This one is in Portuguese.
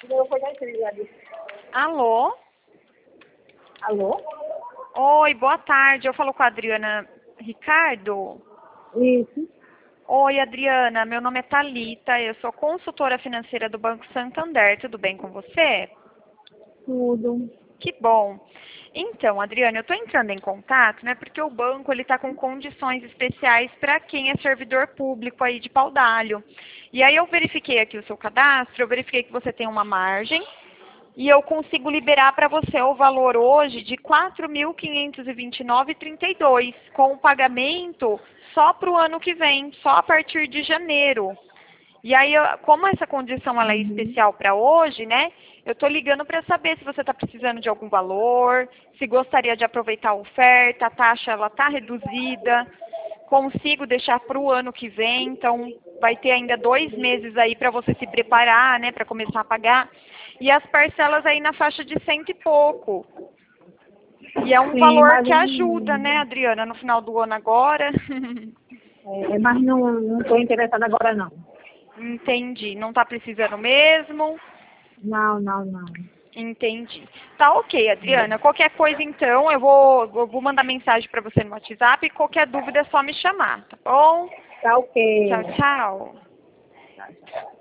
Alô? Alô? Oi, boa tarde. Eu falo com a Adriana Ricardo. Isso, Oi, Adriana. Meu nome é Thalita. Eu sou consultora financeira do Banco Santander. Tudo bem com você? tudo. Que bom. Então, Adriana, eu estou entrando em contato, né, porque o banco ele está com condições especiais para quem é servidor público aí de Pau d'Alho. E aí eu verifiquei aqui o seu cadastro, eu verifiquei que você tem uma margem e eu consigo liberar para você o valor hoje de R$ 4.529,32, com o pagamento só para o ano que vem, só a partir de janeiro. E aí, como essa condição ela é Uhum. especial para hoje, né? Eu estou ligando para saber se você está precisando de algum valor, se gostaria de aproveitar a oferta, a taxa ela está reduzida, consigo deixar para o ano que vem, então vai ter ainda 2 meses aí para você se preparar, né, para começar a pagar. E as parcelas aí na faixa de cento e pouco. E é um Sim, valor mas, que ajuda, né, Adriana, no final do ano agora. mas não estou interessada agora, não. Entendi. Não está precisando mesmo? Não. Entendi. Tá ok, Adriana. Qualquer coisa, então, eu vou mandar mensagem para você no WhatsApp e qualquer dúvida é só me chamar, tá bom? Tá ok. Tchau, tchau.